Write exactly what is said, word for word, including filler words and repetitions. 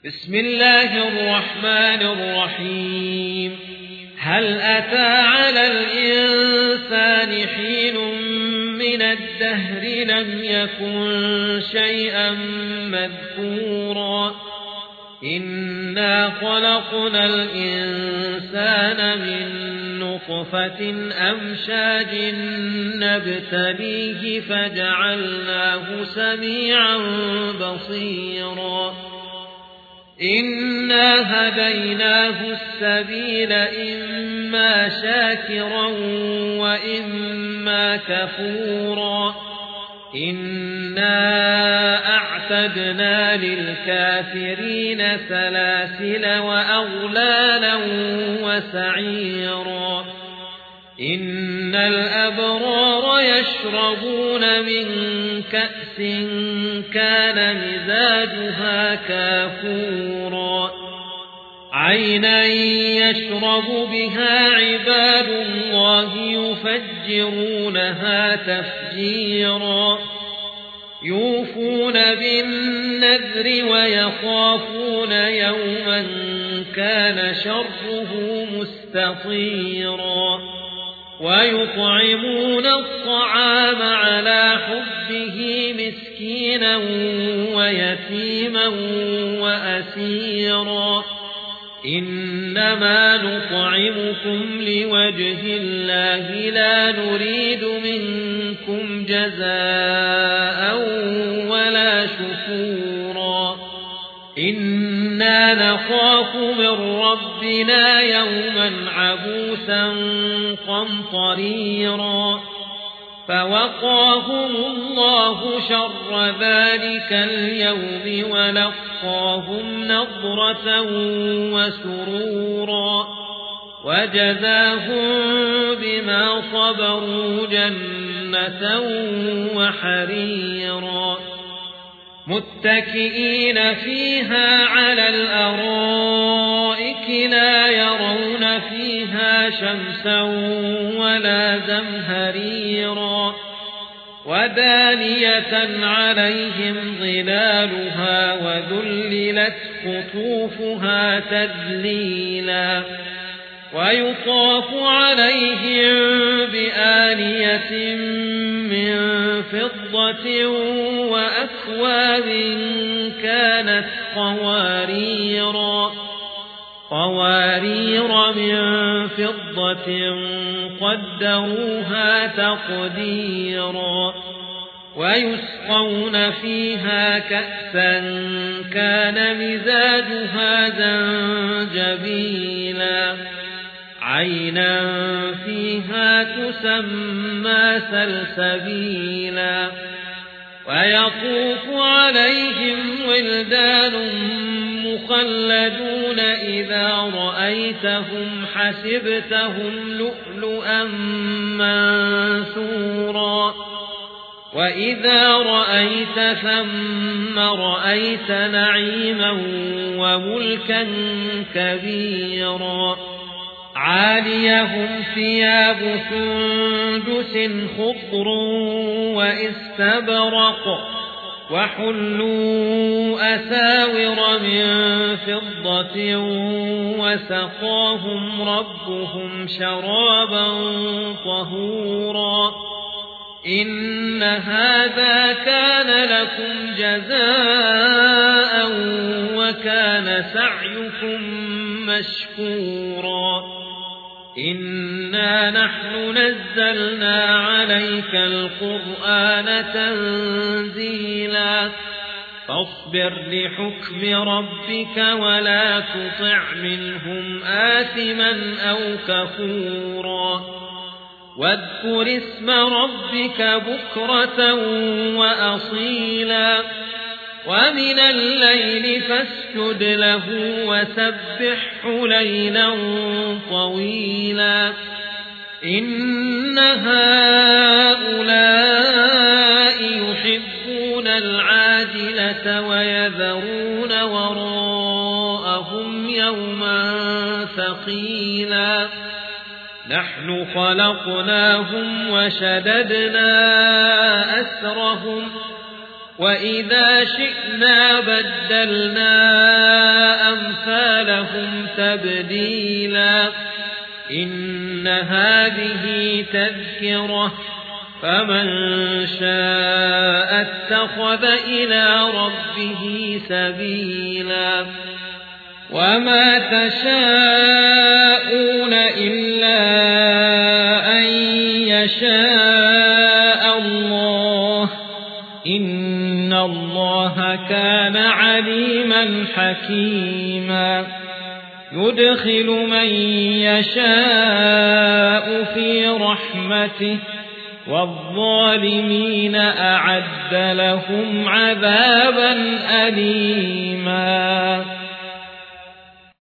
بسم الله الرحمن الرحيم هل أتى على الإنسان حين من الدهر لم يكن شيئا مذكورا إنا خلقنا الإنسان من نطفة أمشاج نبتليه فجعلناه سميعا بصيرا إنا هديناه السبيل إما شاكرا وإما كفورا إنا أعتدنا للكافرين سلاسل وأغلالا وسعيرا إن الأبرار يشربون من كأس كان مزاجها كافورا عينا يشرب بها عباد الله يفجرونها تفجيرا يوفون بالنذر ويخافون يوما كان شره مستطيرا ويطعمون الطعام على حبه مسكينا ويتيما وأسيرا إنما نطعمكم لوجه الله لا نريد منكم جزاء ولا شكورا إنا نخاف من ربنا يوما عبوسا قمطريرا فوقاهم الله شر ذلك اليوم ولقاهم نضرة وسرورا وجزاهم بما صبروا جنة وحريرا متكئين فيها على الأرائك لا يرون فيها شمسا ولا زمهريرا ودانية عليهم ظلالها وذللت قطوفها تذليلا ويطاف عليهم بآنية من فضة وأكواب كانت قواريرا قوارير من فضة قدروها تقديرا ويسقون فيها كأسا كان مزاجها زنجبيلا عينا فيها تسمى سلسبيلا ويطوف عليهم ولدان مخلدون إذا رأيتهم حسبتهم لؤلؤا منثورا وإذا رأيت ثم رأيت نعيما وملكا كبيرا عاليهم ثياب سندس خضر واستبرق وحلوا أساور من فضة وسقاهم ربهم شرابا طهورا إن هذا كان لكم جزاء وكان سعيكم مشكورا إنا نحن نزلنا عليك القرآن تنزيلا فاصبر لحكم ربك ولا تطع منهم آثما أو كفورا واذكر اسم ربك بكرة وأصيلا ومن الليل فاسجد له وسبحه ليلا طويلا إن هؤلاء يحبون العاجلة ويذرون وراءهم يوما ثقيلا نحن خلقناهم وشددنا أسرهم وإذا شئنا بدلنا تبديلا إن هذه تذكرة فمن شاء اتخذ إلى ربه سبيلا وما تشاءون إلا أن يشاء الله إن الله كان عليما حكيما يدخل من يشاء في رحمته والظالمين أعد لهم عذابا أليما.